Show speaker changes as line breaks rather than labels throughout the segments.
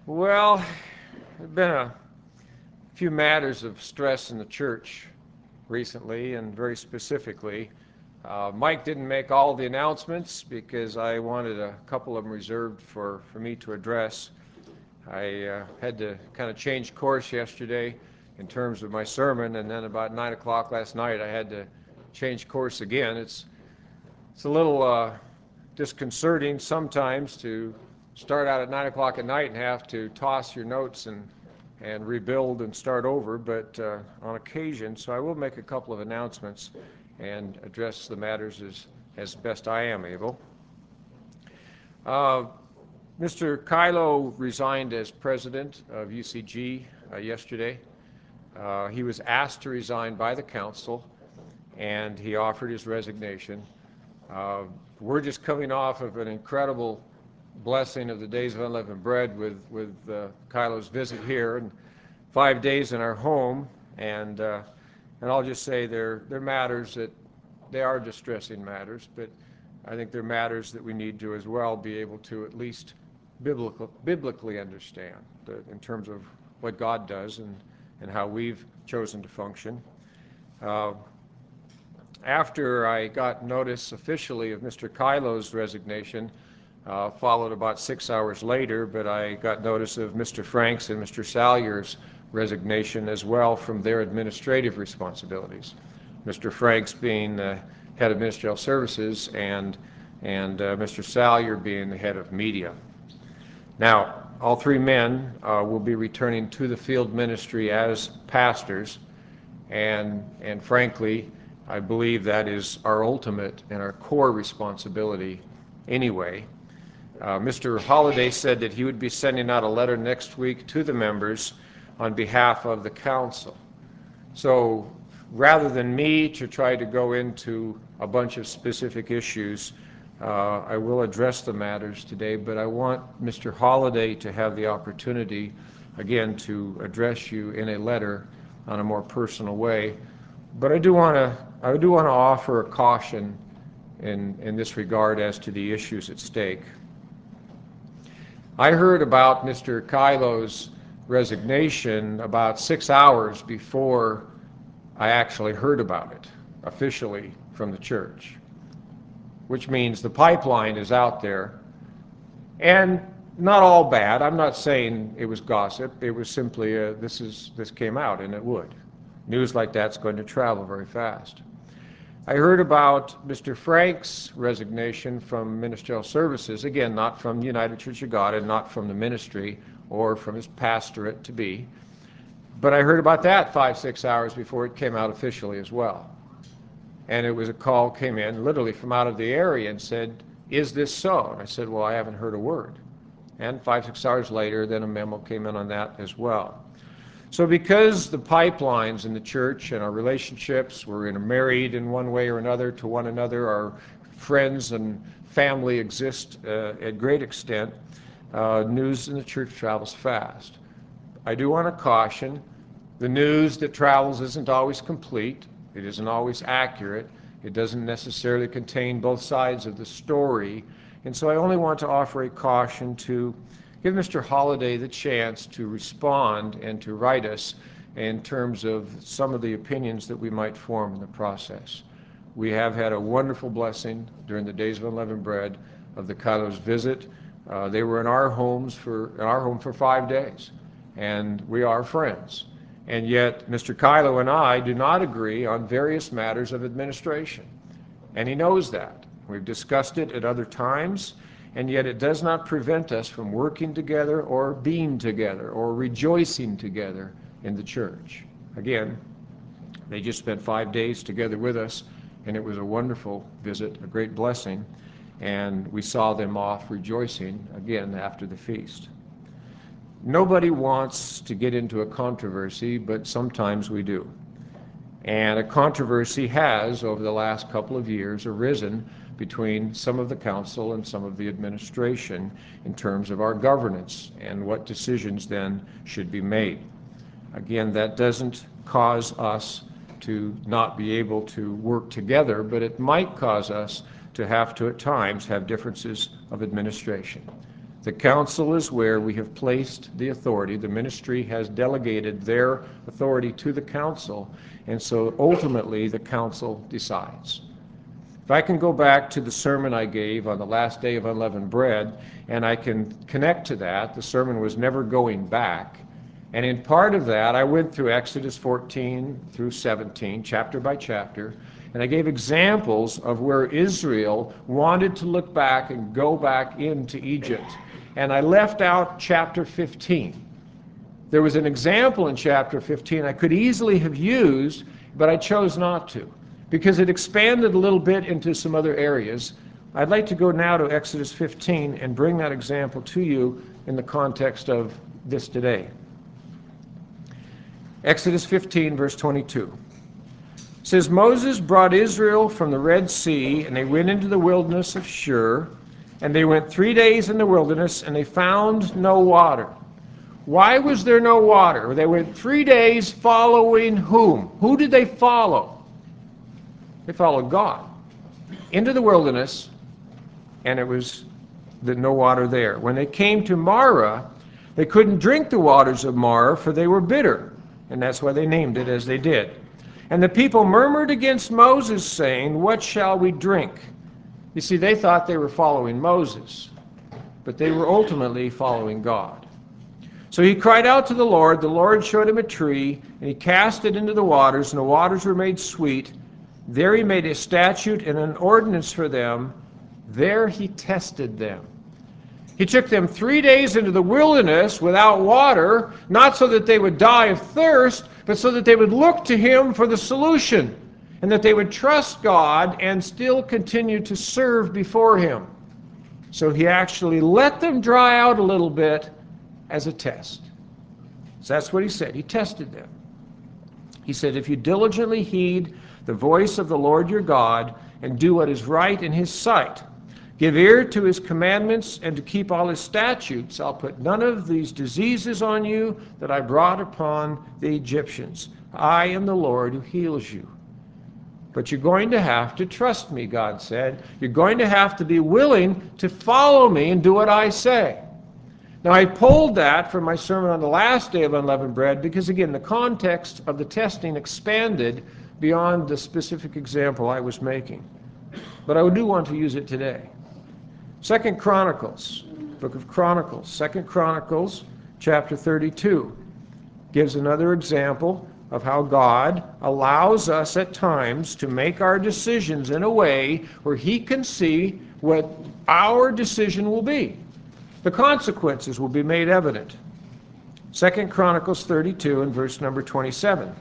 Well, there have been a few matters of stress in the church recently, and very specifically. Mike didn't make all the announcements because I wanted a couple of them reserved for me to address. I had to kind of change course yesterday in terms of my sermon, and then about 9 o'clock last night I had to change course again. It's a little disconcerting sometimes to start out at 9 o'clock at night and have to toss your notes and rebuild and start over, but on occasion, so I will make a couple of announcements and address the matters as best I am able. Mr. Kylo resigned as president of UCG yesterday. He was asked to resign by the council, and he offered his resignation. We're just coming off of an incredible blessing of the Days of Unleavened Bread with Kylo's visit here, and 5 days in our home, and I'll just say they're matters that they are distressing matters, but I think they're matters that we need to as well be able to at least biblically understand in terms of what God does and how we've chosen to function. After I got notice officially of Mr. Kylo's resignation, followed about 6 hours later, but I got notice of Mr. Franks and Mr. Salyer's resignation as well from their administrative responsibilities. Mr. Franks being the head of ministerial services and Mr. Salyer being the head of media. Now, all three men will be returning to the field ministry as pastors, and frankly, I believe that is our ultimate and our core responsibility anyway. Mr. Holliday said that he would be sending out a letter next week to the members on behalf of the council. So rather than me to try to go into a bunch of specific issues, I will address the matters today, but I want Mr. Holliday to have the opportunity, again, to address you in a letter on a more personal way. But I do want to offer a caution in this regard as to the issues at stake. I heard about Mr. Kylo's resignation about 6 hours before I actually heard about it officially from the church, which means the pipeline is out there, and not all bad. I'm not saying it was gossip. It was simply this came out, and it would. News like that's going to travel very fast. I heard about Mr. Frank's resignation from ministerial services, again, not from the United Church of God and not from the ministry or from his pastorate to be, but I heard about that 5-6 hours before it came out officially as well. And it was a call came in literally from out of the area and said, "Is this so?" And I said, "Well, I haven't heard a word." And 5-6 hours later, then a memo came in on that as well. So because the pipelines in the church and our relationships, we're married in one way or another to one another, our friends and family exist at great extent, news in the church travels fast. I do want to caution, the news that travels isn't always complete. It isn't always accurate. It doesn't necessarily contain both sides of the story. And so I only want to offer a caution to give Mr. Holliday the chance to respond and to write us in terms of some of the opinions that we might form in the process. We have had a wonderful blessing during the Days of Unleavened Bread of the Kylo's visit. They were in our home for 5 days, and we are friends. And yet, Mr. Kylo and I do not agree on various matters of administration, and he knows that. We've discussed it at other times, and yet it does not prevent us from working together or being together or rejoicing together in the church. Again, they just spent 5 days together with us, and it was a wonderful visit, a great blessing, and we saw them off rejoicing again after the feast. Nobody wants to get into a controversy, but sometimes we do. And a controversy has, over the last couple of years, arisen between some of the council and some of the administration in terms of our governance and what decisions then should be made. Again, that doesn't cause us to not be able to work together, but it might cause us to have to at times have differences of administration. The council is where we have placed the authority. The ministry has delegated their authority to the council, and so ultimately the council decides. If I can go back to the sermon I gave on the last day of unleavened bread, and I can connect to that, the sermon was never going back. And in part of that, I went through Exodus 14 through 17, chapter by chapter, and I gave examples of where Israel wanted to look back and go back into Egypt. And I left out chapter 15. There was an example in chapter 15 I could easily have used, but I chose not to, because it expanded a little bit into some other areas. I'd like to go now to Exodus 15 and bring that example to you in the context of this today. Exodus 15, verse 22. It says, Moses brought Israel from the Red Sea, and they went into the wilderness of Shur, and they went 3 days in the wilderness, and they found no water. Why was there no water? They went 3 days following whom? Who did they follow? They followed God into the wilderness, and it was no water there. When they came to Marah, they couldn't drink the waters of Marah, for they were bitter, and that's why they named it as they did. And the people murmured against Moses, saying, What shall we drink? You see, they thought they were following Moses, but they were ultimately following God. So he cried out to the Lord showed him a tree, and he cast it into the waters, and the waters were made sweet. There he made a statute and an ordinance for them. There he tested them. He took them 3 days into the wilderness without water, not so that they would die of thirst, but so that they would look to him for the solution, and that they would trust God and still continue to serve before him. So he actually let them dry out a little bit as a test. So that's what he said. He tested them. He said, if you diligently heed the voice of the Lord your God and do what is right in his sight, give ear to his commandments and to keep all his statutes, I'll put none of these diseases on you that I brought upon the Egyptians. I am the Lord who heals you. But you're going to have to trust me, God said. You're going to have to be willing to follow me and do what I say. Now, I pulled that from my sermon on the last day of unleavened bread because, again, the context of the testing expanded beyond the specific example I was making. But I do want to use it today. 2 Chronicles, book of Chronicles, 2 Chronicles, chapter 32, gives another example of how God allows us at times to make our decisions in a way where he can see what our decision will be. The consequences will be made evident. 2 Chronicles 32 and verse number 27.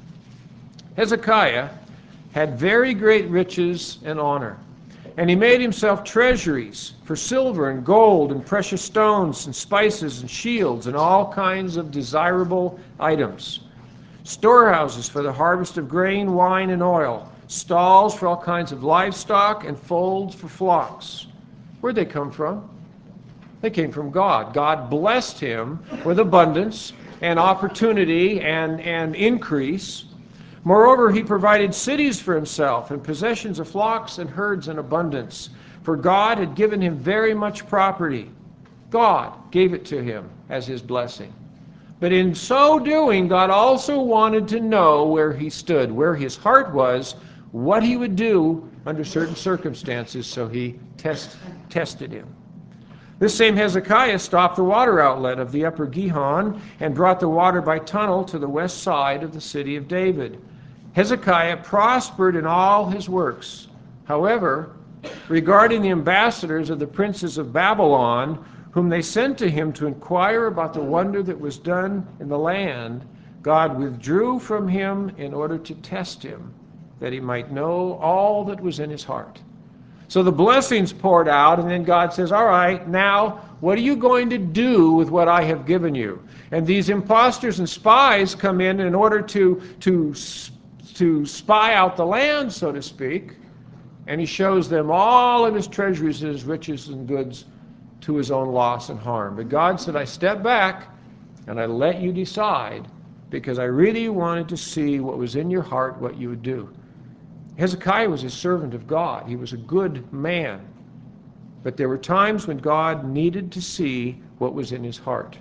Hezekiah had very great riches and honor, and he made himself treasuries for silver and gold and precious stones and spices and shields and all kinds of desirable items, storehouses for the harvest of grain, wine, and oil, stalls for all kinds of livestock, and folds for flocks. Where'd they come from? They came from God. God blessed him with abundance and opportunity and increase. Moreover, he provided cities for himself and possessions of flocks and herds in abundance, for God had given him very much property. God gave it to him as his blessing. But in so doing, God also wanted to know where he stood, where his heart was, what he would do under certain circumstances, so he tested him. This same Hezekiah stopped the water outlet of the upper Gihon and brought the water by tunnel to the west side of the city of David. Hezekiah prospered in all his works. However, regarding the ambassadors of the princes of Babylon, whom they sent to him to inquire about the wonder that was done in the land, God withdrew from him in order to test him, that he might know all that was in his heart. So the blessings poured out, and then God says, all right, now what are you going to do with what I have given you? And these imposters and spies come in order to spy out the land, so to speak, and he shows them all of his treasuries, his riches and goods, to his own loss and harm. But God said, I step back and I let you decide, because I really wanted to see what was in your heart, what you would do. Hezekiah was a servant of God. He was a good man. But there were times when God needed to see what was in his heart.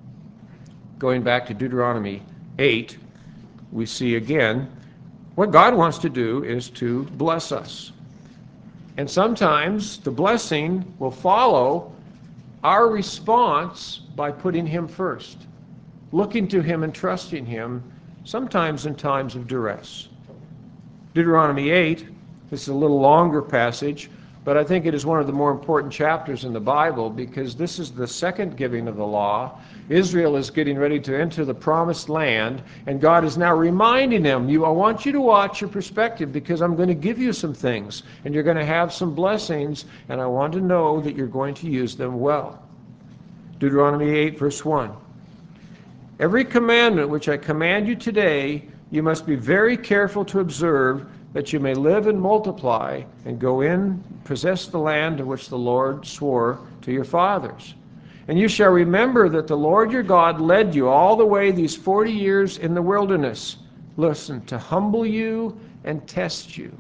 Going back to Deuteronomy 8, we see again what God wants to do is to bless us. And sometimes the blessing will follow our response by putting him first, looking to him and trusting him, sometimes in times of duress. Deuteronomy 8, this is a little longer passage, but I think it is one of the more important chapters in the Bible because this is the second giving of the law. Israel is getting ready to enter the promised land, and God is now reminding them, I want you to watch your perspective because I'm going to give you some things, and you're going to have some blessings, and I want to know that you're going to use them well. Deuteronomy 8, verse 1. Every commandment which I command you today, you must be very careful to observe, that you may live and multiply and go in, possess the land of which the Lord swore to your fathers. And you shall remember that the Lord your God led you all the way these 40 years in the wilderness. Listen, to humble you and test you.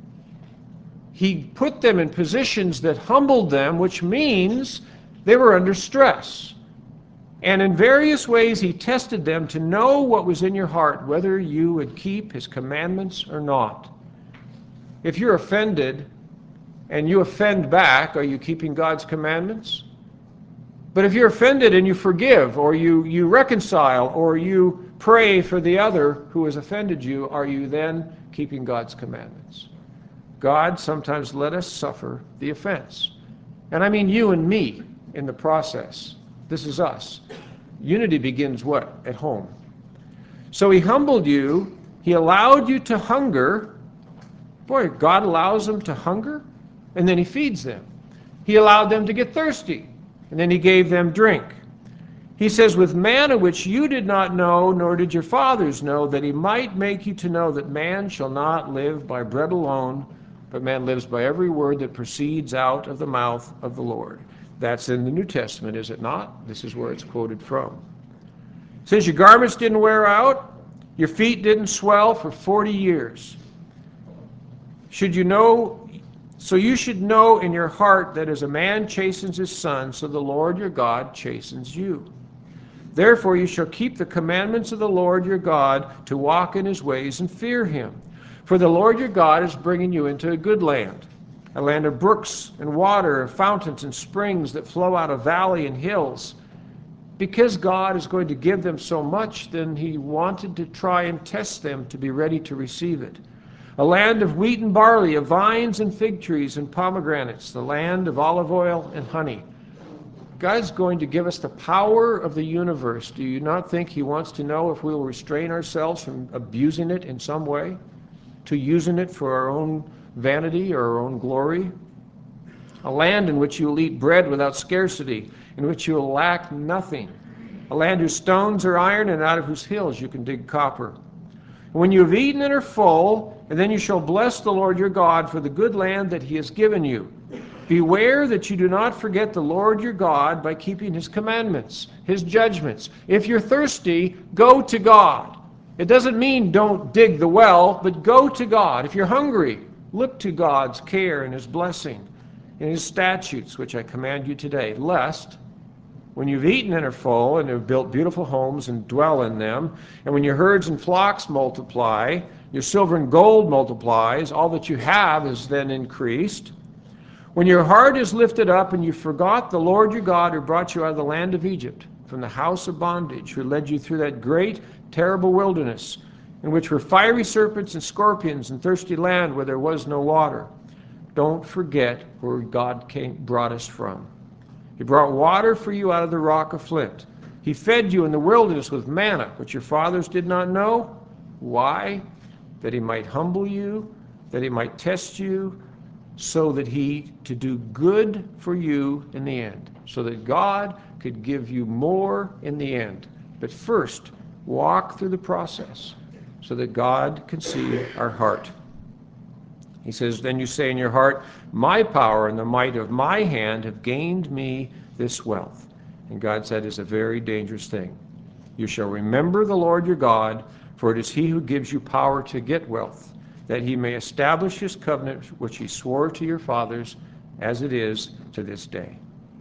He put them in positions that humbled them, which means they were under stress. And in various ways he tested them to know what was in your heart, whether you would keep his commandments or not. If you're offended and you offend back, are you keeping God's commandments? But if you're offended and you forgive, or you reconcile, or you pray for the other who has offended you, are you then keeping God's commandments? God sometimes let us suffer the offense. And I mean you and me in the process. This is us. Unity begins what? At home. So he humbled you. He allowed you to hunger. Boy, God allows them to hunger, and then he feeds them. He allowed them to get thirsty, and then he gave them drink. He says, with manna which you did not know, nor did your fathers know, that he might make you to know that man shall not live by bread alone, but man lives by every word that proceeds out of the mouth of the Lord. That's in the New Testament, is it not? This is where it's quoted from. It says your garments didn't wear out, your feet didn't swell for 40 years. Should you know, so you should know in your heart that as a man chastens his son, so the Lord your God chastens you. Therefore you shall keep the commandments of the Lord your God to walk in his ways and fear him. For the Lord your God is bringing you into a good land, a land of brooks and water, of fountains and springs that flow out of valley and hills. Because God is going to give them so much, then he wanted to try and test them to be ready to receive it. A land of wheat and barley, of vines and fig trees and pomegranates, the land of olive oil and honey. God's going to give us the power of the universe. Do you not think he wants to know if we will restrain ourselves from abusing it in some way, to using it for our own vanity or our own glory? A land in which you will eat bread without scarcity, in which you will lack nothing. A land whose stones are iron and out of whose hills you can dig copper. When you have eaten and are full, and then you shall bless the Lord your God for the good land that he has given you. Beware that you do not forget the Lord your God by keeping his commandments, his judgments. If you're thirsty, go to God. It doesn't mean don't dig the well, but go to God. If you're hungry, look to God's care and his blessing and his statutes, which I command you today, lest when you've eaten and are full, and have built beautiful homes and dwell in them, and when your herds and flocks multiply, your silver and gold multiplies, all that you have is then increased. When your heart is lifted up and you forgot the Lord your God who brought you out of the land of Egypt, from the house of bondage, who led you through that great, terrible wilderness, in which were fiery serpents and scorpions and thirsty land where there was no water. Don't forget where God brought us from. He brought water for you out of the rock of flint. He fed you in the wilderness with manna, which your fathers did not know. Why? That he might humble you, that he might test you, so that to do good for you in the end, so that God could give you more in the end. But first, walk through the process so that God can see our heart. He says, then you say in your heart, my power and the might of my hand have gained me this wealth. And God said, it's a very dangerous thing. You shall remember the Lord your God, for it is he who gives you power to get wealth, that he may establish his covenant which he swore to your fathers as it is to this day.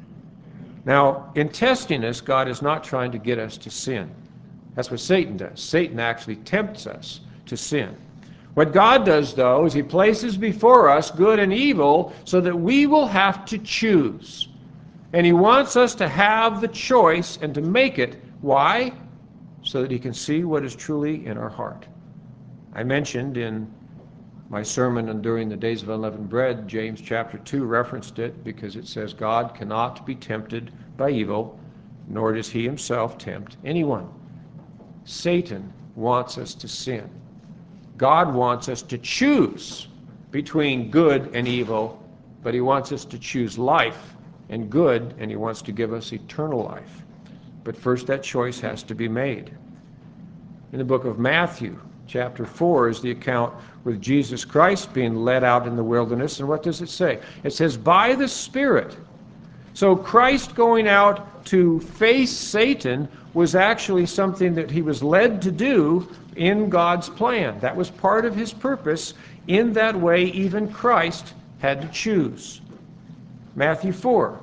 Now, in testing us, God is not trying to get us to sin. That's what Satan does. Satan actually tempts us to sin. What God does, though, is he places before us good and evil so that we will have to choose. And he wants us to have the choice and to make it. Why? So that he can see what is truly in our heart. I mentioned in my sermon and during the Days of Unleavened Bread, James chapter 2 referenced it because it says, God cannot be tempted by evil, nor does he himself tempt anyone. Satan wants us to sin. God wants us to choose between good and evil, but he wants us to choose life and good, and he wants to give us eternal life. But first that choice has to be made. In the book of Matthew, chapter 4 is the account with Jesus Christ being led out in the wilderness. And what does it say? It says, by the Spirit. So Christ going out to face Satan was actually something that he was led to do in God's plan. That was part of his purpose. In that way, even Christ had to choose. Matthew 4.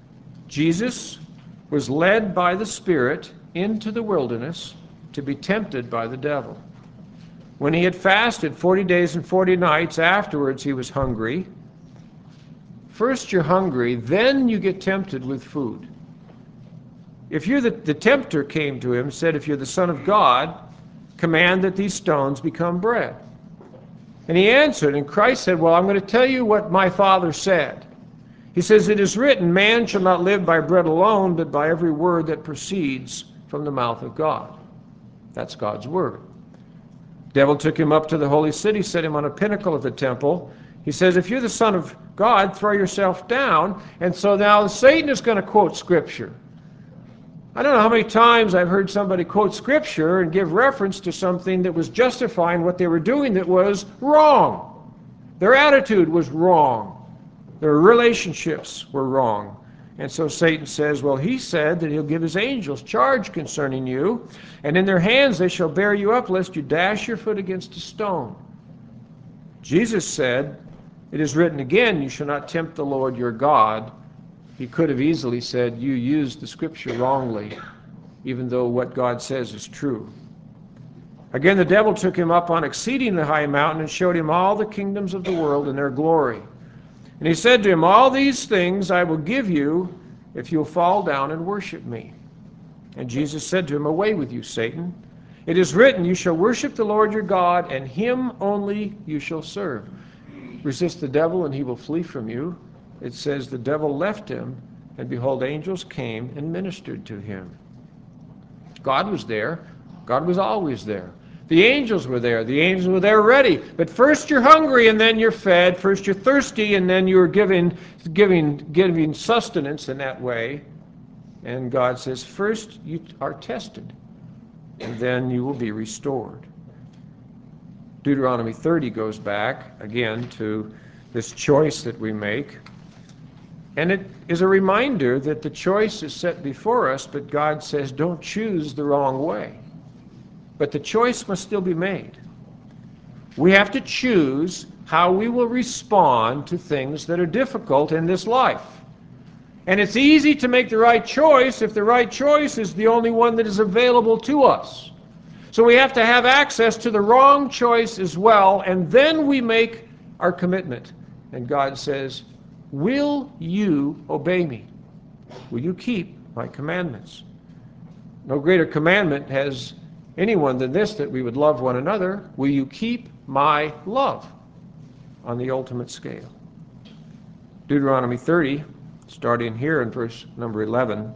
Jesus was led by the Spirit into the wilderness to be tempted by the devil. When he had fasted 40 days and 40 nights, afterwards he was hungry. First you're hungry, then you get tempted with food. If you're the tempter came to him and said, if you're the Son of God, command that these stones become bread. And he answered, and Christ said, well, I'm going to tell you what my Father said. He says, it is written, man shall not live by bread alone, but by every word that proceeds from the mouth of God. That's God's word. The devil took him up to the holy city, set him on a pinnacle of the temple. He says, if you're the Son of God, throw yourself down. And so now Satan is going to quote Scripture. I don't know how many times I've heard somebody quote Scripture and give reference to something that was justifying what they were doing that was wrong. Their attitude was wrong. Their relationships were wrong. And so Satan says, well, he said that he'll give his angels charge concerning you, and in their hands they shall bear you up, lest you dash your foot against a stone. Jesus said, it is written again, you shall not tempt the Lord your God. He could have easily said, you used the Scripture wrongly, even though what God says is true. Again, the devil took him up on exceedingly high mountain and showed him all the kingdoms of the world and their glory. And he said to him, all these things I will give you if you'll fall down and worship me. And Jesus said to him, away with you, Satan. It is written, you shall worship the Lord your God, and him only you shall serve. Resist the devil, and he will flee from you. It says the devil left him, and behold, angels came and ministered to him. God was there. God was always there. The angels were there. The angels were there ready. But first you're hungry and then you're fed. First you're thirsty and then you're giving sustenance in that way. And God says, first you are tested and then you will be restored. Deuteronomy 30 goes back again to this choice that we make. And it is a reminder that the choice is set before us, but God says, don't choose the wrong way. But the choice must still be made. We have to choose how we will respond to things that are difficult in this life. And it's easy to make the right choice if the right choice is the only one that is available to us. So we have to have access to the wrong choice as well, and then we make our commitment. And God says, will you obey me? Will you keep my commandments? No greater commandment has anyone than this, that we would love one another. Will you keep my love on the ultimate scale? Deuteronomy 30, starting here in verse number 11.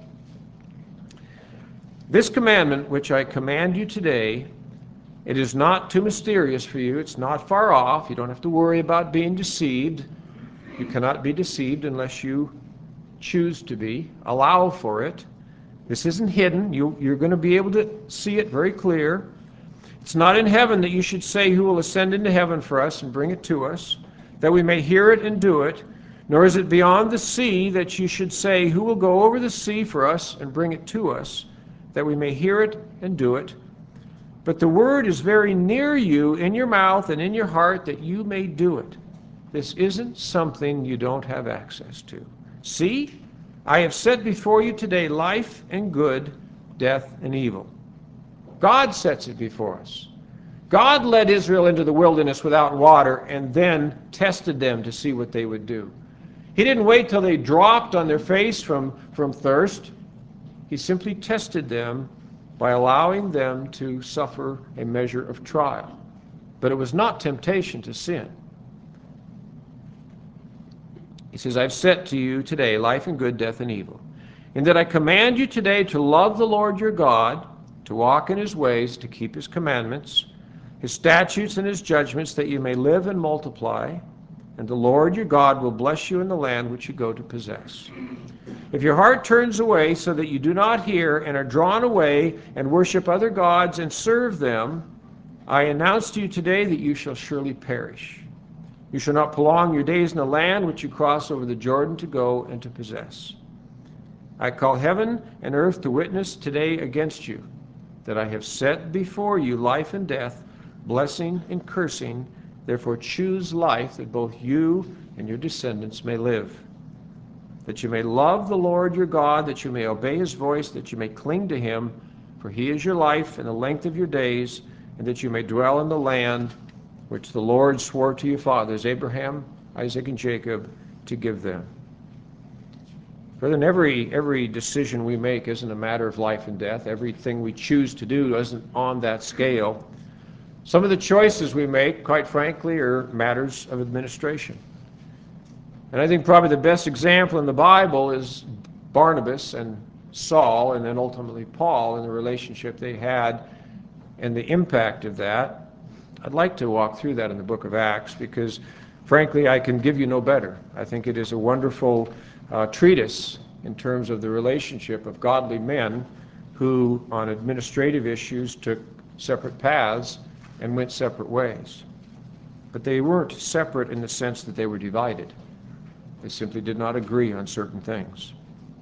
This commandment which I command you today, it is not too mysterious for you. It's not far off. You don't have to worry about being deceived. You cannot be deceived unless you choose to be. Allow for it. This isn't hidden. You're going to be able to see it very clear. It's not in heaven that you should say, who will ascend into heaven for us and bring it to us, that we may hear it and do it. Nor is it beyond the sea that you should say, who will go over the sea for us and bring it to us, that we may hear it and do it. But the word is very near you, in your mouth and in your heart, that you may do it. This isn't something you don't have access to. See, I have set before you today life and good, death and evil. God sets it before us. God led Israel into the wilderness without water and then tested them to see what they would do. He didn't wait till they dropped on their face from thirst. He simply tested them by allowing them to suffer a measure of trial. But it was not temptation to sin. He says, I've set to you today life and good, death and evil. In that I command you today to love the Lord your God, to walk in his ways, to keep his commandments, his statutes and his judgments, that you may live and multiply, and the Lord your God will bless you in the land which you go to possess. If your heart turns away so that you do not hear and are drawn away and worship other gods and serve them, I announce to you today that you shall surely perish. You shall not prolong your days in the land which you cross over the Jordan to go and to possess. I call heaven and earth to witness today against you, that I have set before you life and death, blessing and cursing. Therefore choose life, that both you and your descendants may live, that you may love the Lord your God, that you may obey his voice, that you may cling to him, for he is your life and the length of your days, and that you may dwell in the land which the Lord swore to your fathers, Abraham, Isaac, and Jacob, to give them. Brethren, every decision we make isn't a matter of life and death. Everything we choose to do isn't on that scale. Some of the choices we make, quite frankly, are matters of administration. And I think probably the best example in the Bible is Barnabas and Saul, and then ultimately Paul, and the relationship they had and the impact of that. I'd like to walk through that in the book of Acts because, frankly, I can give you no better. I think it is a wonderful treatise in terms of the relationship of godly men who, on administrative issues, took separate paths and went separate ways. But they weren't separate in the sense that they were divided. They simply did not agree on certain things.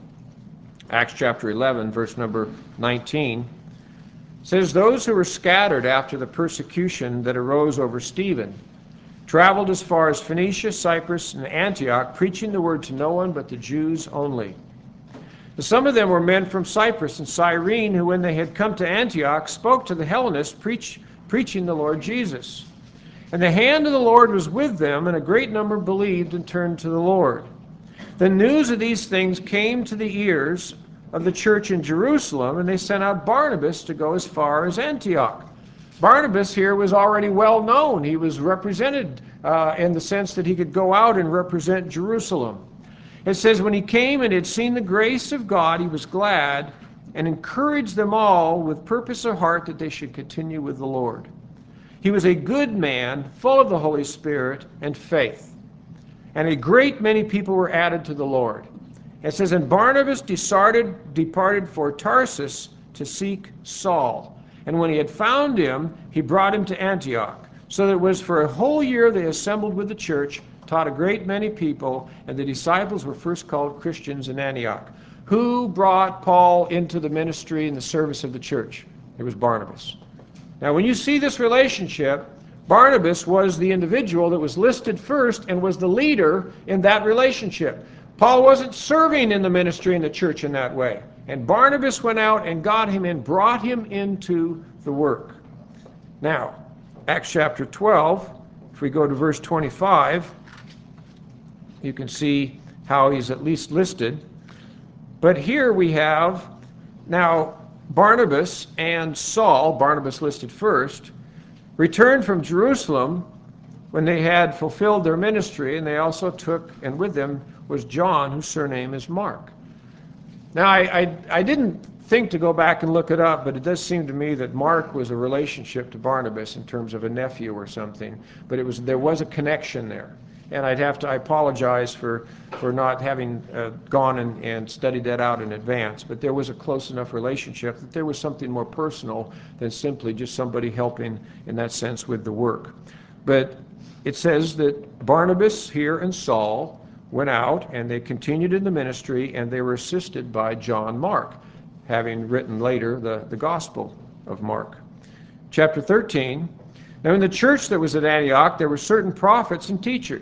Acts chapter 11, verse number 19, says, those who were scattered after the persecution that arose over Stephen traveled as far as Phoenicia, Cyprus, and Antioch, preaching the word to no one but the Jews only. And some of them were men from Cyprus and Cyrene, who when they had come to Antioch spoke to the Hellenists, preaching the Lord Jesus. And the hand of the Lord was with them, and a great number believed and turned to the Lord. The news of these things came to the ears of the church in Jerusalem, and they sent out Barnabas to go as far as Antioch. Barnabas here was already well known. He was represented in the sense that he could go out and represent Jerusalem. It says, when he came and had seen the grace of God, he was glad and encouraged them all with purpose of heart that they should continue with the Lord. He was a good man, full of the Holy Spirit and faith. And a great many people were added to the Lord. It says, and Barnabas departed for Tarsus to seek Saul. And when he had found him, he brought him to Antioch. So that it was for a whole year they assembled with the church, taught a great many people, and the disciples were first called Christians in Antioch. Who brought Paul into the ministry and the service of the church? It was Barnabas. Now, when you see this relationship, Barnabas was the individual that was listed first and was the leader in that relationship. Paul wasn't serving in the ministry in the church in that way. And Barnabas went out and got him and brought him into the work. Now, Acts chapter 12, if we go to verse 25, you can see how he's at least listed. But here we have, now, Barnabas and Saul, Barnabas listed first, returned from Jerusalem when they had fulfilled their ministry, and they also took, and with them was John, whose surname is Mark. Now, I didn't think to go back and look it up, but it does seem to me that Mark was a relationship to Barnabas in terms of a nephew or something, but there was a connection there. And I apologize for not having gone and studied that out in advance, but there was a close enough relationship that there was something more personal than simply just somebody helping in that sense with the work. But it says that Barnabas here and Saul went out and they continued in the ministry, and they were assisted by John Mark, having written later the Gospel of Mark. Chapter 13, now in the church that was at Antioch there were certain prophets and teachers.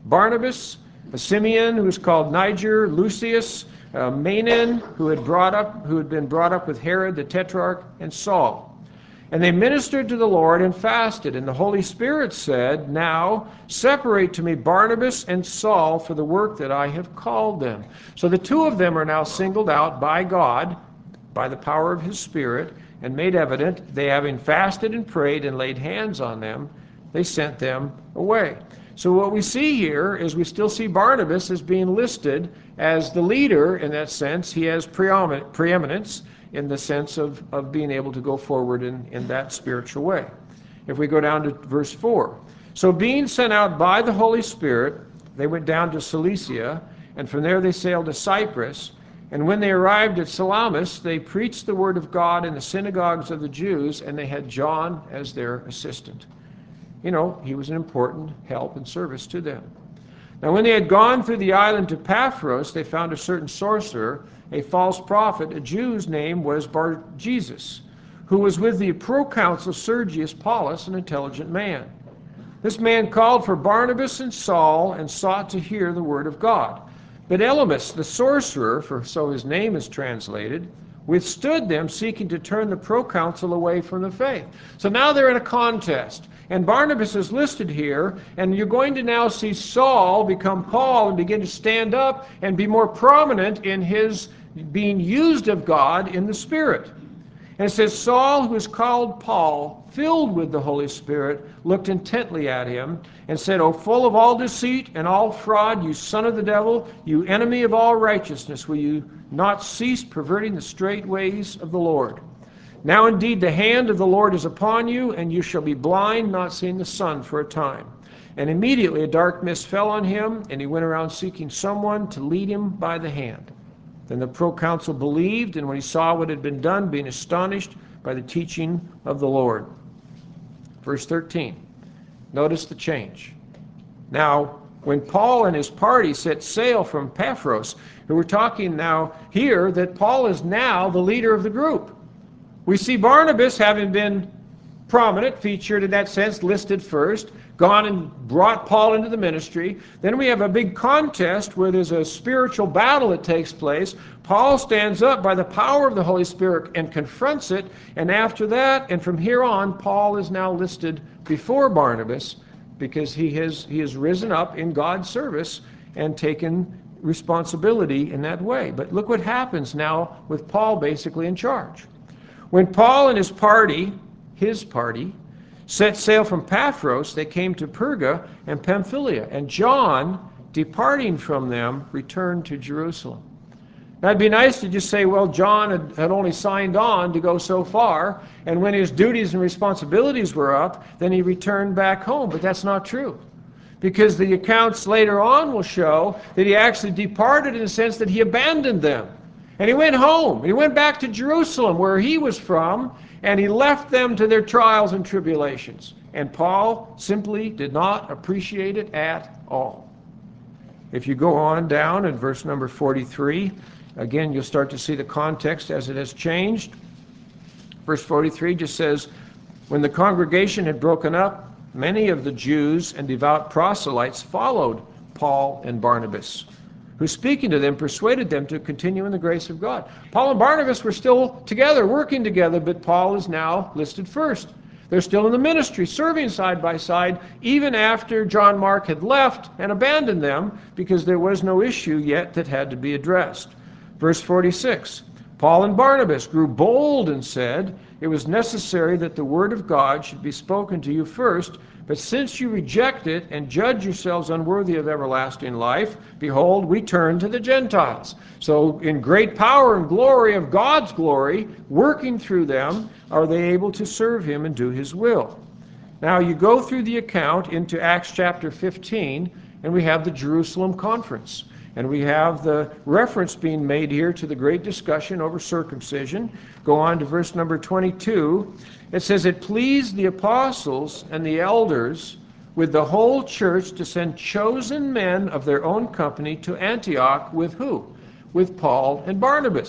Barnabas, Simeon, who was called Niger, Lucius, Manaen, who had been brought up with Herod the Tetrarch, and Saul. And they ministered to the Lord and fasted. And the Holy Spirit said, "Now separate to me Barnabas and Saul for the work that I have called them." So the two of them are now singled out by God, by the power of his Spirit, and made evident. They, having fasted and prayed and laid hands on them, they sent them away. So what we see here is we still see Barnabas as being listed as the leader in that sense. He has preeminence in the sense of being able to go forward in that spiritual way. If we go down to verse 4. So being sent out by the Holy Spirit, they went down to Cilicia, and from there they sailed to Cyprus. And when they arrived at Salamis, they preached the word of God in the synagogues of the Jews, and they had John as their assistant. You know, he was an important help and service to them. Now when they had gone through the island to Paphos, they found a certain sorcerer, a false prophet, a Jew's name was Bar-Jesus, who was with the proconsul Sergius Paulus, an intelligent man. This man called for Barnabas and Saul and sought to hear the word of God. But Elymas, the sorcerer, for so his name is translated, withstood them, seeking to turn the proconsul away from the faith. So now they're in a contest. And Barnabas is listed here, and you're going to now see Saul become Paul and begin to stand up and be more prominent in his being used of God in the Spirit. And it says, Saul, who is called Paul, filled with the Holy Spirit, looked intently at him and said, "O full of all deceit and all fraud, you son of the devil, you enemy of all righteousness, will you not cease perverting the straight ways of the Lord? Now indeed the hand of the Lord is upon you, and you shall be blind, not seeing the sun for a time." And immediately a dark mist fell on him, and he went around seeking someone to lead him by the hand. Then the proconsul believed, and when he saw what had been done, being astonished by the teaching of the Lord. Verse 13. Notice the change. Now, when Paul and his party set sail from Paphos, and we're talking now here that Paul is now the leader of the group. We see Barnabas having been prominent, featured in that sense, listed first, gone and brought Paul into the ministry. Then we have a big contest where there's a spiritual battle that takes place. Paul stands up by the power of the Holy Spirit and confronts it. And after that, and from here on, Paul is now listed before Barnabas because he has risen up in God's service and taken responsibility in that way. But look what happens now with Paul basically in charge. When Paul and his party, set sail from Paphos, they came to Perga and Pamphylia, and John, departing from them, returned to Jerusalem. Now it'd be nice to just say, well, John had only signed on to go so far, and when his duties and responsibilities were up, then he returned back home, but that's not true. Because the accounts later on will show that he actually departed in the sense that he abandoned them. And he went home. He went back to Jerusalem, where he was from, and he left them to their trials and tribulations. And Paul simply did not appreciate it at all. If you go on down in verse number 43, again, you'll start to see the context as it has changed. Verse 43 just says, "When the congregation had broken up, many of the Jews and devout proselytes followed Paul and Barnabas, who speaking to them persuaded them to continue in the grace of God." Paul and Barnabas were still together, working together, but Paul is now listed first. They're still in the ministry, serving side by side, even after John Mark had left and abandoned them, because there was no issue yet that had to be addressed. Verse 46, "Paul and Barnabas grew bold and said, 'It was necessary that the word of God should be spoken to you first, but since you reject it and judge yourselves unworthy of everlasting life, behold, we turn to the Gentiles.'" So in great power and glory of God's glory, working through them, are they able to serve him and do his will. Now you go through the account into Acts chapter 15, and we have the Jerusalem conference. And we have the reference being made here to the great discussion over circumcision. Go on to verse number 22. It says, "It pleased the apostles and the elders with the whole church to send chosen men of their own company to Antioch with who? With Paul and Barnabas."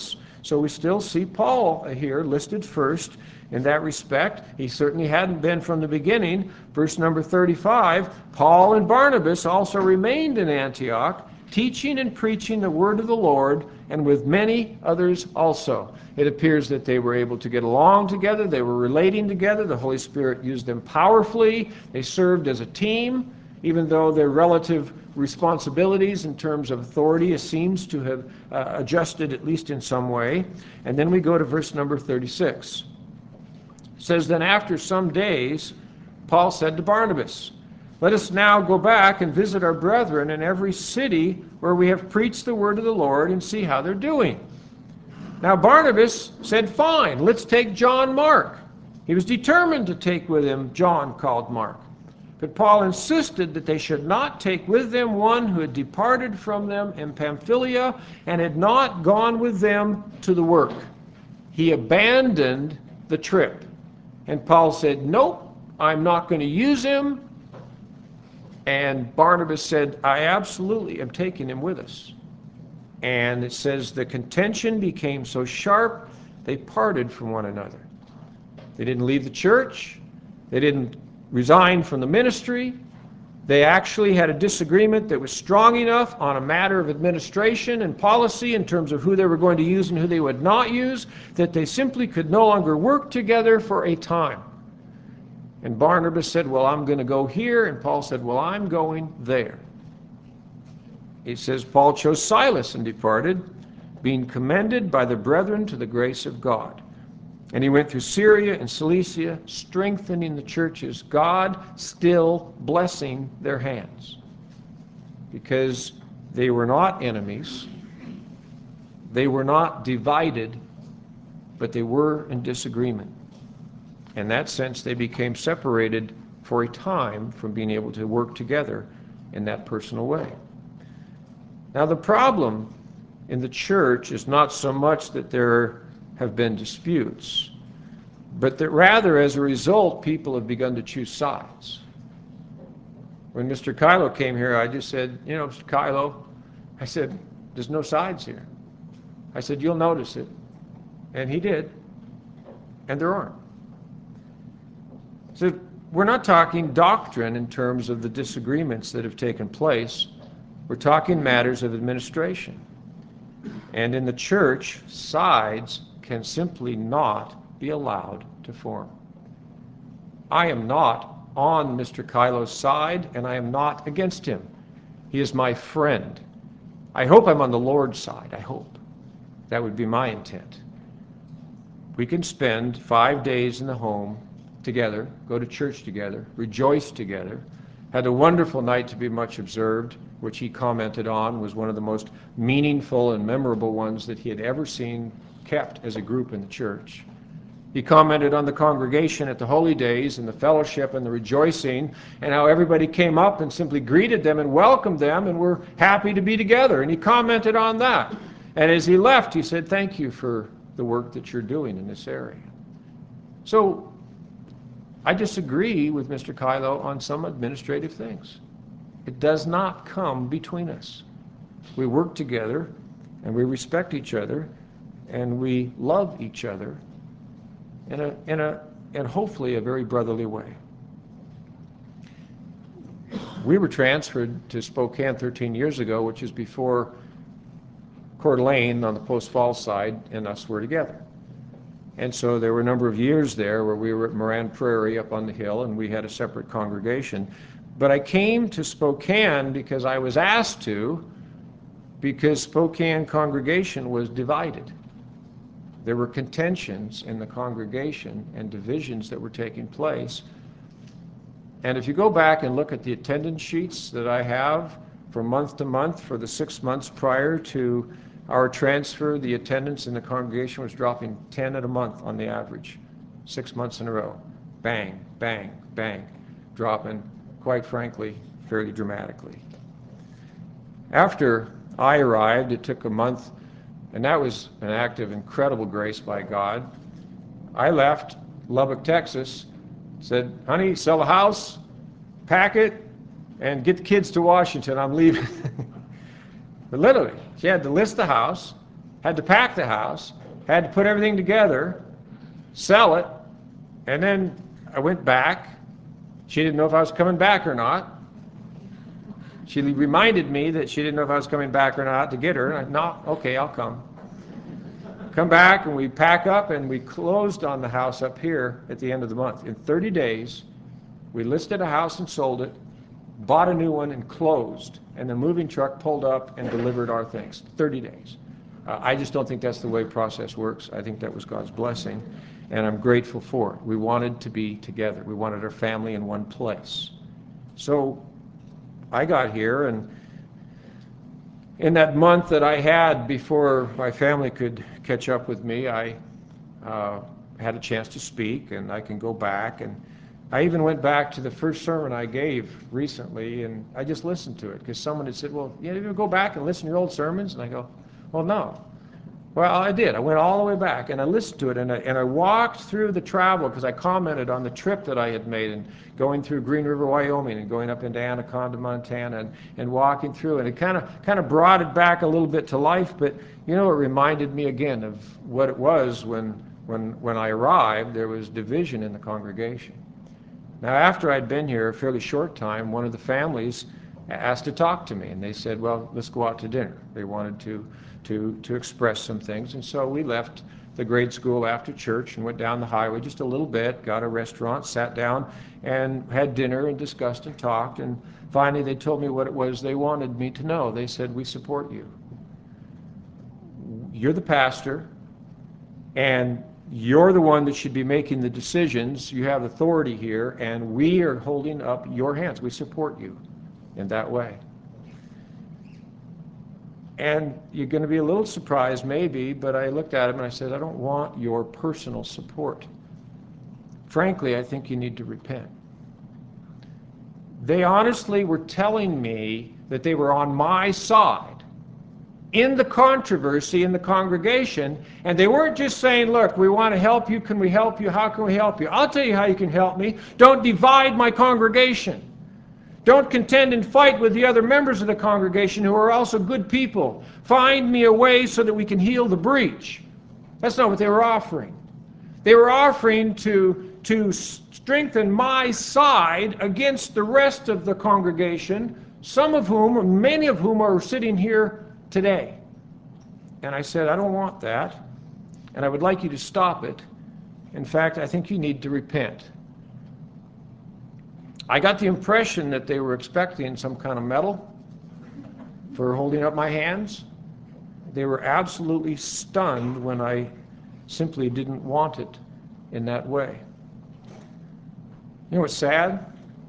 So we still see Paul here listed first in that respect. He certainly hadn't been from the beginning. Verse number 35, Paul and Barnabas also remained in Antioch, teaching and preaching the word of the Lord, and with many others also. It appears that they were able to get along together. They were relating together. The Holy Spirit used them powerfully. They served as a team, even though their relative responsibilities in terms of authority seems to have adjusted, at least in some way. And then we go to verse number 36. It says, then after some days, Paul said to Barnabas, let us now go back and visit our brethren in every city where we have preached the word of the Lord and see how they're doing. Now Barnabas said, fine, let's take John Mark. He was determined to take with him John called Mark. But Paul insisted that they should not take with them one who had departed from them in Pamphylia and had not gone with them to the work. He abandoned the trip. And Paul said, nope, I'm not going to use him. And Barnabas said, I absolutely am taking him with us. And it says the contention became so sharp, they parted from one another. They didn't leave the church. They didn't resign from the ministry. They actually had a disagreement that was strong enough on a matter of administration and policy in terms of who they were going to use and who they would not use, that they simply could no longer work together for a time. And Barnabas said, well, I'm going to go here. And Paul said, well, I'm going there. He says, Paul chose Silas and departed, being commended by the brethren to the grace of God. And he went through Syria and Cilicia, strengthening the churches, God still blessing their hands. Because they were not enemies, they were not divided, but they were in disagreement. In that sense, they became separated for a time from being able to work together in that personal way. Now, the problem in the church is not so much that there have been disputes, but that rather, as a result, people have begun to choose sides. When Mr. Kylo came here, I just said, Mr. Kylo, I said, there's no sides here. I said, you'll notice it. And he did. And there aren't. So we're not talking doctrine in terms of the disagreements that have taken place. We're talking matters of administration. And in the church, sides can simply not be allowed to form. I am not on Mr. Kylo's side, and I am not against him. He is my friend. I hope I'm on the Lord's side. I hope. That would be my intent. We can spend 5 days in the home together, go to church together, rejoice together. Had a wonderful night to be much observed, which he commented on was one of the most meaningful and memorable ones that he had ever seen kept as a group in the church. He commented on the congregation at the holy days and the fellowship and the rejoicing and how everybody came up and simply greeted them and welcomed them and were happy to be together. And he commented on that. And as he left, he said, thank you for the work that you're doing in this area. So I disagree with Mr. Kylo on some administrative things. It does not come between us. We work together and we respect each other and we love each other in hopefully a very brotherly way. We were transferred to Spokane 13 years ago, which is before Coeur d'Alene on the Post Falls side and us were together. And so there were a number of years there where we were at Moran Prairie up on the hill and we had a separate congregation. But I came to Spokane because I was asked to, because Spokane congregation was divided. There were contentions in the congregation and divisions that were taking place. And if you go back and look at the attendance sheets that I have from month to month for the 6 months prior to our transfer, the attendance in the congregation was dropping 10 at a month on the average, 6 months in a row. Bang, bang, bang, dropping, quite frankly, fairly dramatically. After I arrived, it took a month, and that was an act of incredible grace by God. I left Lubbock, Texas, said, honey, sell the house, pack it, and get the kids to Washington. I'm leaving. But literally, she had to list the house, had to pack the house, Had to put everything together, sell it, and then I went back. She didn't know if I was coming back or not. She reminded me that she didn't know if I was coming back or not to get her. And I, no, okay, I'll come. Come back, and we pack up, and we closed on the house up here at the end of the month. In 30 days, we listed a house and sold it, bought a new one and closed, and the moving truck pulled up and delivered our things. 30 days. I just don't think that's the way process works. I think that was God's blessing, and I'm grateful for it. We wanted to be together. We wanted our family in one place. So I got here, and in that month that I had before my family could catch up with me, I had a chance to speak, and I can go back. And I even went back to the first sermon I gave recently, and I just listened to it because someone had said, well, you go back and listen to your old sermons? And I go, well, no. Well, I did. I went all the way back, and I listened to it, and I walked through the travel because I commented on the trip that I had made and going through Green River, Wyoming, and going up into Anaconda, Montana, and walking through, and it kind of brought it back a little bit to life. But it reminded me again of what it was when I arrived. There was division in the congregation. Now, after I'd been here a fairly short time, one of the families asked to talk to me, and they said, well, let's go out to dinner. They wanted to express some things, and so we left the grade school after church and went down the highway just a little bit, got a restaurant, sat down, and had dinner and discussed and talked, and finally they told me what it was they wanted me to know. They said, we support you. You're the pastor, and you're the one that should be making the decisions. You have authority here, and we are holding up your hands. We support you in that way. And you're going to be a little surprised maybe, but I looked at him and I said, I don't want your personal support. Frankly, I think you need to repent. They honestly were telling me that they were on my side in the controversy in the congregation, and they weren't just saying, look, we want to help you. Can we help you? How can we help you? I'll tell you how you can help me. Don't divide my congregation. Don't contend and fight with the other members of the congregation who are also good people. Find me a way so that we can heal the breach. That's not what they were offering. They were offering to strengthen my side against the rest of the congregation, some of whom, many of whom are sitting here today. And I said, I don't want that, and I would like you to stop it. In fact, I think you need to repent. I got the impression that they were expecting some kind of medal for holding up my hands. They were absolutely stunned when I simply didn't want it in that way. You know what's sad?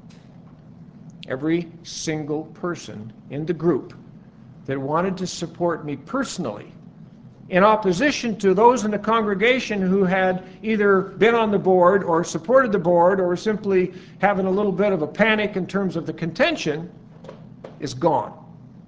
Every single person in the group that wanted to support me personally, in opposition to those in the congregation who had either been on the board or supported the board or were simply having a little bit of a panic in terms of the contention, is gone.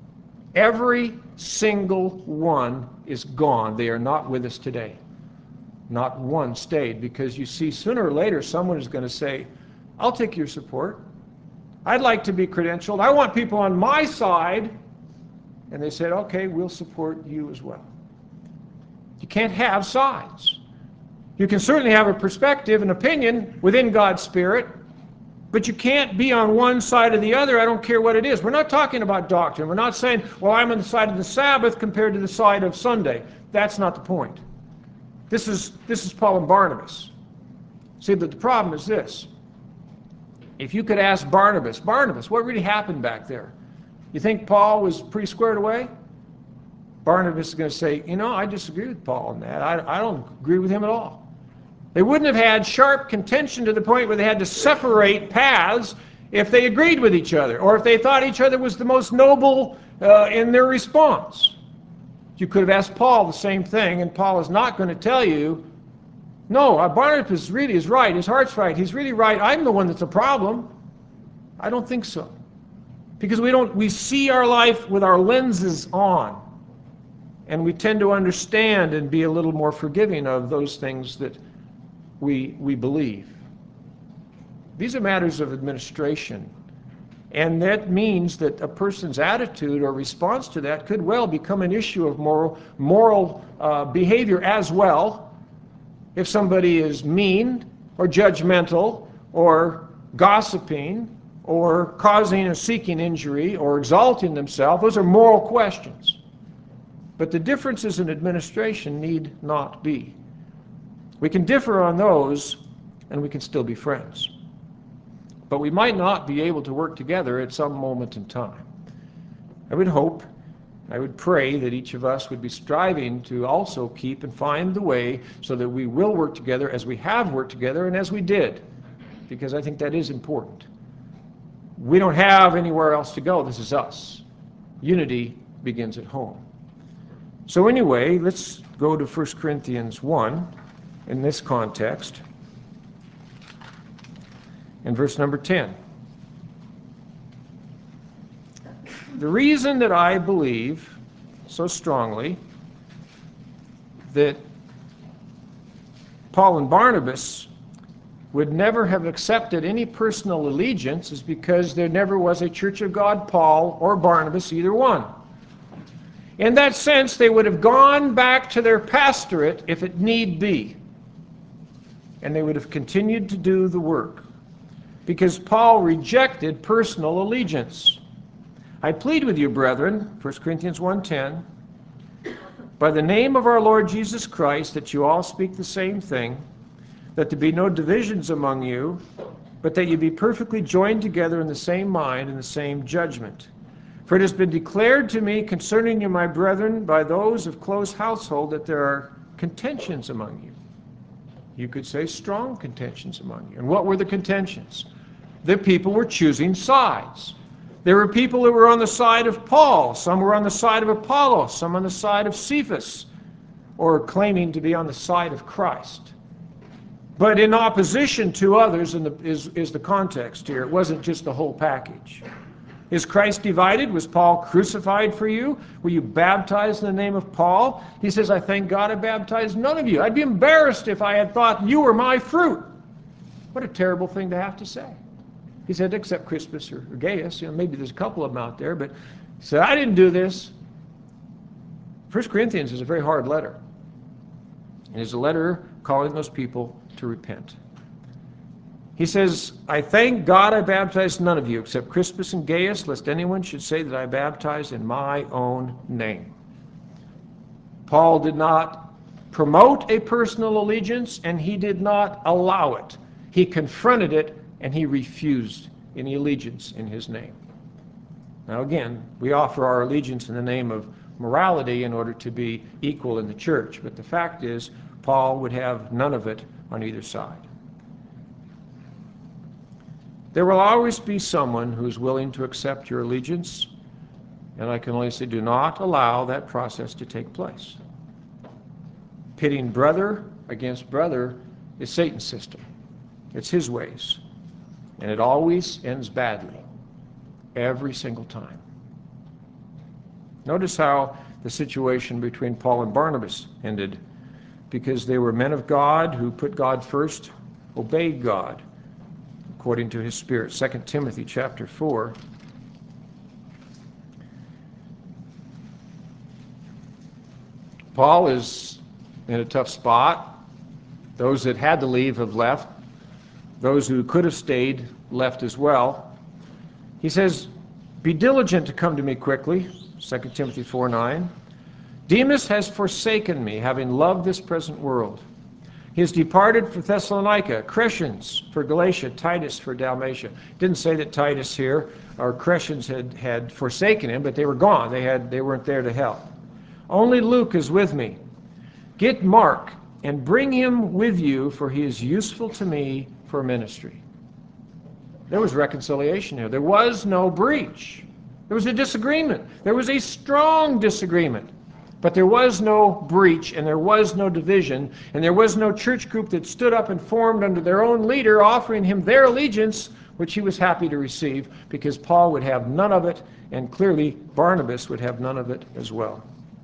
Every single one is gone. They are not with us today. Not one stayed, because you see, sooner or later someone is going to say, I'll take your support. I'd like to be credentialed. I want people on my side. And they said, okay, we'll support you as well. You can't have sides. You can certainly have a perspective, an opinion within God's Spirit, but you can't be on one side or the other. I don't care what it is. We're not talking about doctrine. We're not saying, well, I'm on the side of the Sabbath compared to the side of Sunday. That's not the point. This is Paul and Barnabas. See, but the problem is this. If you could ask Barnabas, what really happened back there? You think Paul was pretty squared away? Barnabas is going to say, I disagree with Paul on that. I don't agree with him at all. They wouldn't have had sharp contention to the point where they had to separate paths if they agreed with each other, or if they thought each other was the most noble in their response. You could have asked Paul the same thing, and Paul is not going to tell you, no, Barnabas really is right. His heart's right. He's really right. I'm the one that's a problem. I don't think so. Because we see our life with our lenses on. And we tend to understand and be a little more forgiving of those things that we believe. These are matters of administration. And that means that a person's attitude or response to that could well become an issue of moral behavior as well. If somebody is mean or judgmental or gossiping or causing or seeking injury or exalting themselves, those are moral questions. But the differences in administration need not be. We can differ on those, and we can still be friends. But we might not be able to work together at some moment in time. I would hope, I would pray that each of us would be striving to also keep and find the way so that we will work together as we have worked together and as we did, because I think that is important. We don't have anywhere else to go. This is us. Unity begins at home. So anyway, let's go to 1 Corinthians 1 in this context. In verse number 10. The reason that I believe so strongly that Paul and Barnabas would never have accepted any personal allegiance is because there never was a Church of God Paul or Barnabas, either one. In that sense, they would have gone back to their pastorate if it need be, and they would have continued to do the work, because Paul rejected personal allegiance. I plead with you, brethren, 1 Corinthians 1:10, by the name of our Lord Jesus Christ, that you all speak the same thing, that there be no divisions among you, but that you be perfectly joined together in the same mind and the same judgment. For it has been declared to me concerning you, my brethren, by those of close household, that there are contentions among you. You could say strong contentions among you. And what were the contentions? The people were choosing sides. There were people who were on the side of Paul. Some were on the side of Apollos. Some on the side of Cephas, or claiming to be on the side of Christ. But in opposition to others is the context here. It wasn't just the whole package. Is Christ divided? Was Paul crucified for you? Were you baptized in the name of Paul? He says, I thank God I baptized none of you. I'd be embarrassed if I had thought you were my fruit. What a terrible thing to have to say. He said, except Crispus or Gaius. Maybe there's a couple of them out there, but he said, I didn't do this. 1 Corinthians is a very hard letter. It is a letter calling those people to repent. He says, I thank God I baptized none of you except Crispus and Gaius, lest anyone should say that I baptized in my own name. Paul did not promote a personal allegiance, and he did not allow it. He confronted it, and he refused any allegiance in his name. Now again, we offer our allegiance in the name of morality in order to be equal in the church, but the fact is, Paul would have none of it on either side. There will always be someone who's willing to accept your allegiance, and I can only say do not allow that process to take place. Pitting brother against brother is Satan's system. It's his ways, and it always ends badly, every single time. Notice how the situation between Paul and Barnabas ended, because they were men of God who put God first, obeyed God according to his Spirit. 2 Timothy chapter 4. Paul is in a tough spot. Those that had to leave have left. Those who could have stayed left as well. He says, be diligent to come to me quickly, 2 Timothy 4:9. Demas has forsaken me, having loved this present world. He has departed for Thessalonica, Crescens for Galatia, Titus for Dalmatia. Didn't say that Titus here or Crescens had forsaken him, but they were gone. They weren't there to help. Only Luke is with me. Get Mark and bring him with you, for he is useful to me for ministry. There was reconciliation here. There was no breach. There was a disagreement. There was a strong disagreement. But there was no breach, and there was no division, and there was no church group that stood up and formed under their own leader, offering him their allegiance, which he was happy to receive, because Paul would have none of it, and clearly Barnabas would have none of it as well.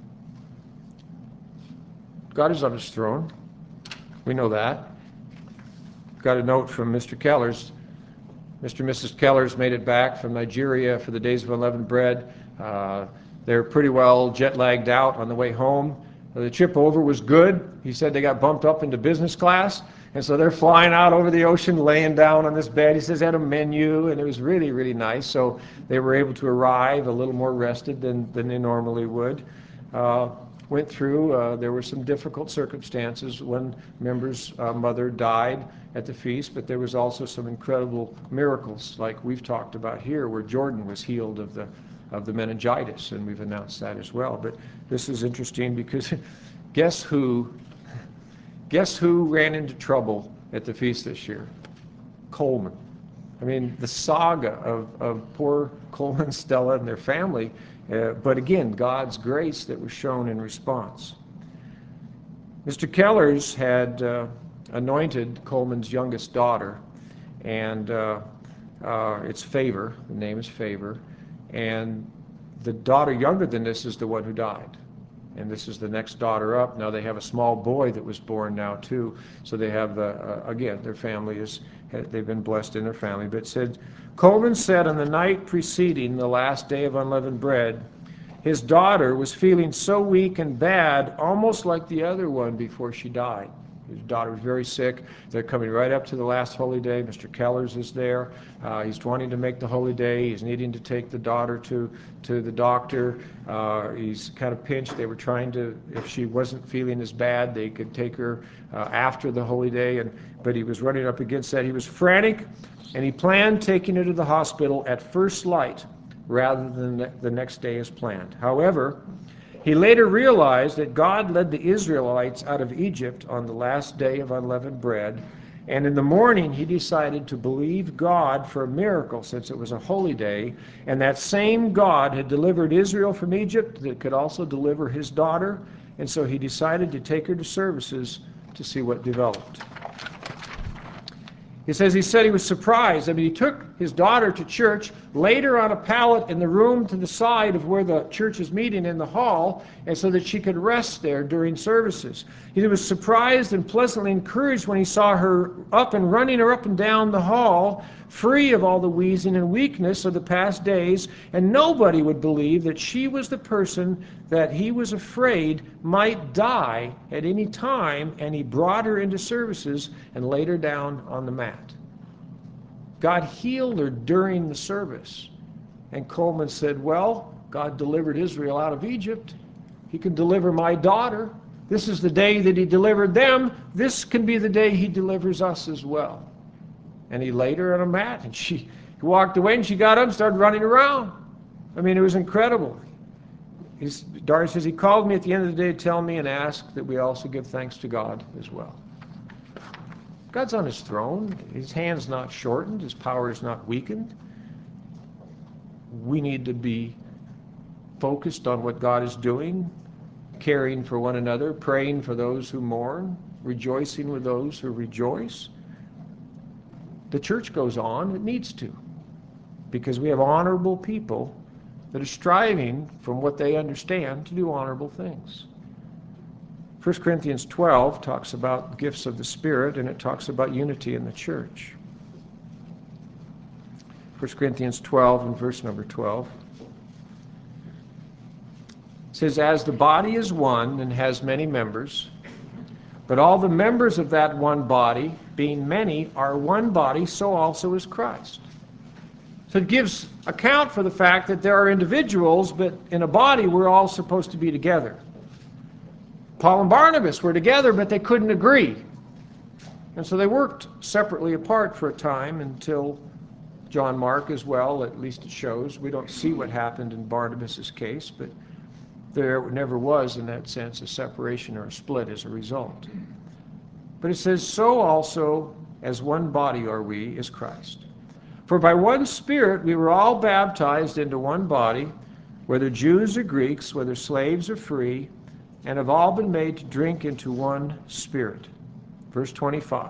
God is on his throne. We know that. Got a note from Mr. Kellers. Mr. and Mrs. Kellers made it back from Nigeria for the Days of Unleavened Bread. They're pretty well jet-lagged out on the way home. The trip over was good. He said they got bumped up into business class, and so they're flying out over the ocean, laying down on this bed. He says they had a menu, and it was really, really nice. So they were able to arrive a little more rested than they normally would. Went through, there were some difficult circumstances. One member's mother died at the feast, but there was also some incredible miracles like we've talked about here, where Jordan was healed of the meningitis, and we've announced that as well. But this is interesting because guess who ran into trouble at the feast this year? Coleman. I mean, the saga of poor Coleman, Stella, and their family, but again, God's grace that was shown in response. Mr. Kellers had anointed Coleman's youngest daughter, and it's Favor. The name is Favor. And the daughter younger than this is the one who died. And this is the next daughter up. Now they have a small boy that was born now too. So they have, again, their family they've been blessed in their family. But it said, Coleman said on the night preceding the last day of unleavened bread, his daughter was feeling so weak and bad, almost like the other one before she died. His daughter was very sick. They're coming right up to the last holy day. Mr. Kellers is there. He's wanting to make the holy day. He's needing to take the daughter to the doctor. He's kind of pinched. They were trying to, if she wasn't feeling as bad, they could take her after the holy day. But he was running up against that. He was frantic, and he planned taking her to the hospital at first light rather than the next day as planned. However, he later realized that God led the Israelites out of Egypt on the last day of unleavened bread, and in the morning he decided to believe God for a miracle since it was a holy day, and that same God had delivered Israel from Egypt that could also deliver his daughter, and so he decided to take her to services to see what developed. He said he was surprised. I mean, he took his daughter to church, laid her on a pallet in the room to the side of where the church is meeting in the hall, and so that she could rest there during services. He was surprised and pleasantly encouraged when he saw her up and running her up and down the hall, free of all the wheezing and weakness of the past days, and nobody would believe that she was the person that he was afraid might die at any time, and he brought her into services and laid her down on the mat. God healed her during the service. And Coleman said, well, God delivered Israel out of Egypt. He can deliver my daughter. This is the day that he delivered them. This can be the day he delivers us as well. And he laid her on a mat, and she walked away, and she got up and started running around. I mean, it was incredible. Darren says, he called me at the end of the day to tell me and ask that we also give thanks to God as well. God's on his throne. His hand's not shortened. His power is not weakened. We need to be focused on what God is doing, caring for one another, praying for those who mourn, rejoicing with those who rejoice. The church goes on. It needs to, because we have honorable people that are striving, from what they understand, to do honorable things. 1 Corinthians 12 talks about gifts of the Spirit, and it talks about unity in the church. 1 Corinthians 12 and verse number 12. It says, as the body is one and has many members, but all the members of that one body, being many, are one body, so also is Christ. So it gives account for the fact that there are individuals, but in a body we're all supposed to be together. Paul and Barnabas were together, but they couldn't agree. And so they worked separately apart for a time until John Mark as well, at least it shows. We don't see what happened in Barnabas' case, but there never was, in that sense, a separation or a split as a result. But it says, so also as one body are we, is Christ. For by one Spirit we were all baptized into one body, whether Jews or Greeks, whether slaves or free, and have all been made to drink into one Spirit. Verse 25.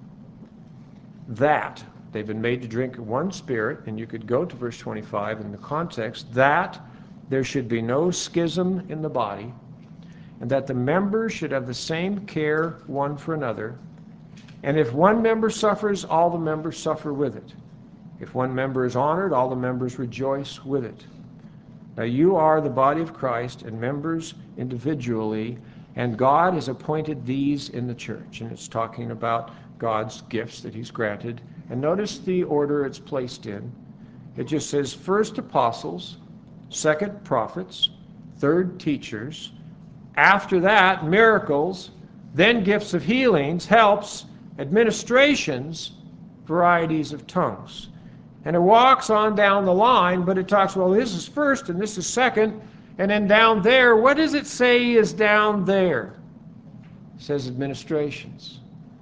That they've been made to drink one Spirit, and you could go to verse 25 in the context, that there should be no schism in the body, and that the members should have the same care one for another. And if one member suffers, all the members suffer with it. If one member is honored, all the members rejoice with it. Now you are the body of Christ and members individually, and God has appointed these in the church. And it's talking about God's gifts that he's granted. And notice the order it's placed in. It just says first apostles, second prophets, third teachers, after that miracles, then gifts of healings, helps, administrations, varieties of tongues. And it walks on down the line, but it talks, well, this is first and this is second, and then down there, what does it say is down there? It says administrations.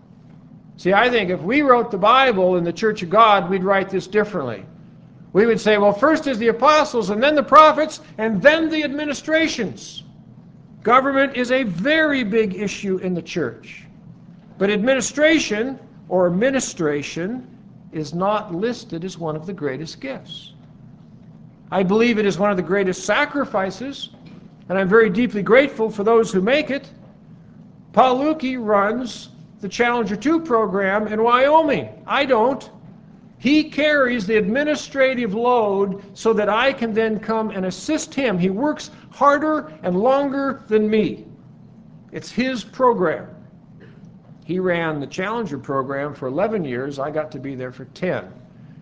See, I think if we wrote the Bible in the Church of God, we'd write this differently. We would say, well, first is the apostles, and then the prophets, and then the administrations. Government is a very big issue in the church. But administration or ministration is not listed as one of the greatest gifts. I believe it is one of the greatest sacrifices, and I'm very deeply grateful for those who make it. Paul Lukey runs the Challenger 2 program in Wyoming. I don't. He carries the administrative load so that I can then come and assist him. He works harder and longer than me. It's his program. He ran the Challenger program for 11 years. I got to be there for 10.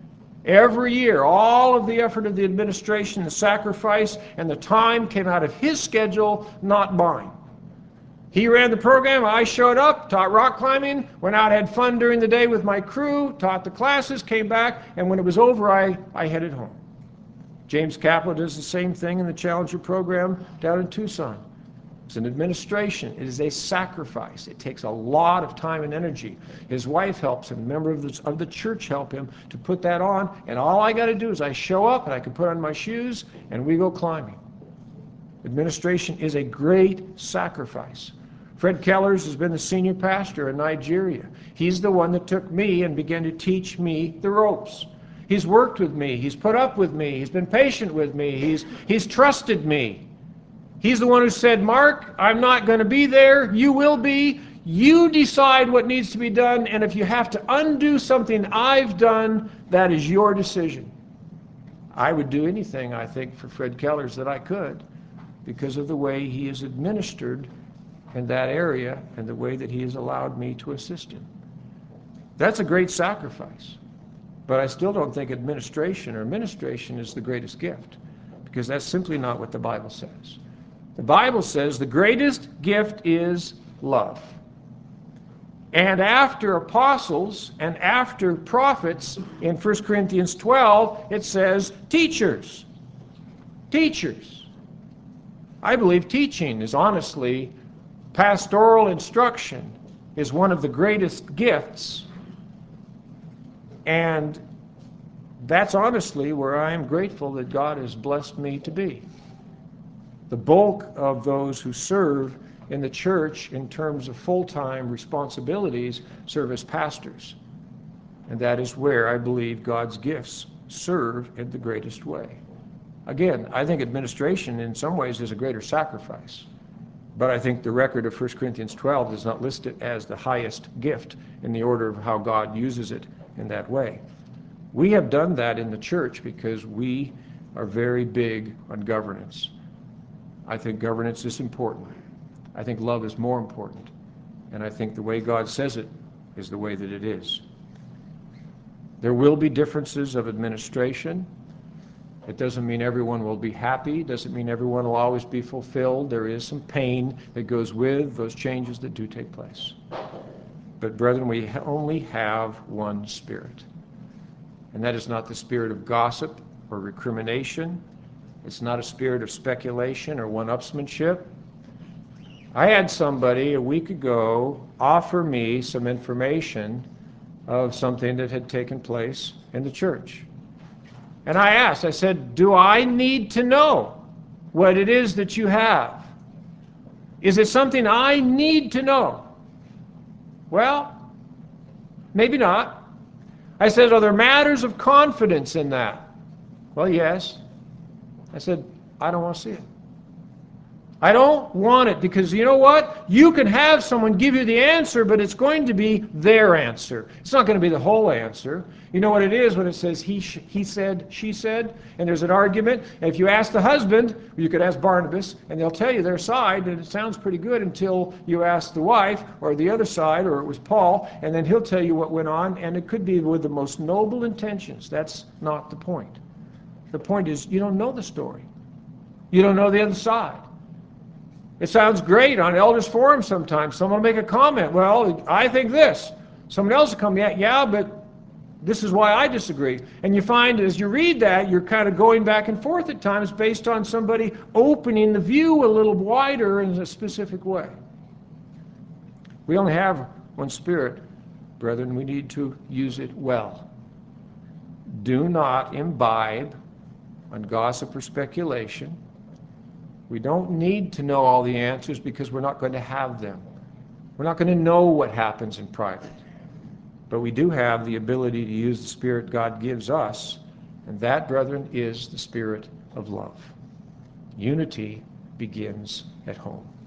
Every year, all of the effort of the administration, the sacrifice, and the time came out of his schedule, not mine. He ran the program, I showed up, taught rock climbing, went out, had fun during the day with my crew, taught the classes, came back, and when it was over, I headed home. James Kaplan does the same thing in the Challenger program down in Tucson. It's an administration. It is a sacrifice. It takes a lot of time and energy. His wife helps him. Members of the church help him to put that on, and all I got to do is I show up, and I can put on my shoes, and we go climbing. Administration is a great sacrifice. Fred Kellers has been the senior pastor in Nigeria. He's the one that took me and began to teach me the ropes. He's worked with me. He's put up with me. He's been patient with me. He's trusted me. He's the one who said, Mark, I'm not going to be there. You will be. You decide what needs to be done, and if you have to undo something I've done, that is your decision. I would do anything, I think, for Fred Kellers that I could because of the way he is administered in that area and the way that he has allowed me to assist him. That's a great sacrifice. But I still don't think administration is the greatest gift, because that's simply not what the Bible says. The Bible says the greatest gift is love. And after apostles and after prophets in 1 Corinthians 12, it says teachers. Teachers. I believe teaching is honestly, pastoral instruction is one of the greatest gifts, and that's honestly where I am grateful that God has blessed me to be. The bulk of those who serve in the church in terms of full-time responsibilities serve as pastors, and that is where I believe God's gifts serve in the greatest way. Again, I think administration in some ways is a greater sacrifice. But I think the record of 1 Corinthians 12 does not list it as the highest gift in the order of how God uses it in that way. We have done that in the church because we are very big on governance. I think governance is important. I think love is more important. And I think the way God says it is the way that it is. There will be differences of administration. It doesn't mean everyone will be happy. It doesn't mean everyone will always be fulfilled. There is some pain that goes with those changes that do take place. But brethren, we only have one Spirit. And that is not the spirit of gossip or recrimination. It's not a spirit of speculation or one-upsmanship. I had somebody a week ago offer me some information of something that had taken place in the church. And I asked, I said, do I need to know what it is that you have? Is it something I need to know? Well, maybe not. I said, are there matters of confidence in that? Well, yes. I said, I don't want to see it. I don't want it, because you know what? You can have someone give you the answer, but it's going to be their answer. It's not going to be the whole answer. You know what it is when it says he said, she said, and there's an argument. And if you ask the husband, you could ask Barnabas, and they'll tell you their side, and it sounds pretty good until you ask the wife, or the other side, or it was Paul, and then he'll tell you what went on, and it could be with the most noble intentions. That's not the point. The point is, you don't know the story. You don't know the other side. It sounds great on elders forum sometimes. Someone will make a comment. Well, I think this. Someone else will come, yeah, but this is why I disagree. And you find as you read that, you're kind of going back and forth at times based on somebody opening the view a little wider in a specific way. We only have one Spirit, brethren. We need to use it well. Do not imbibe on gossip or speculation. We don't need to know all the answers because we're not going to have them. We're not going to know what happens in private. But we do have the ability to use the Spirit God gives us, and that, brethren, is the Spirit of love. Unity begins at home.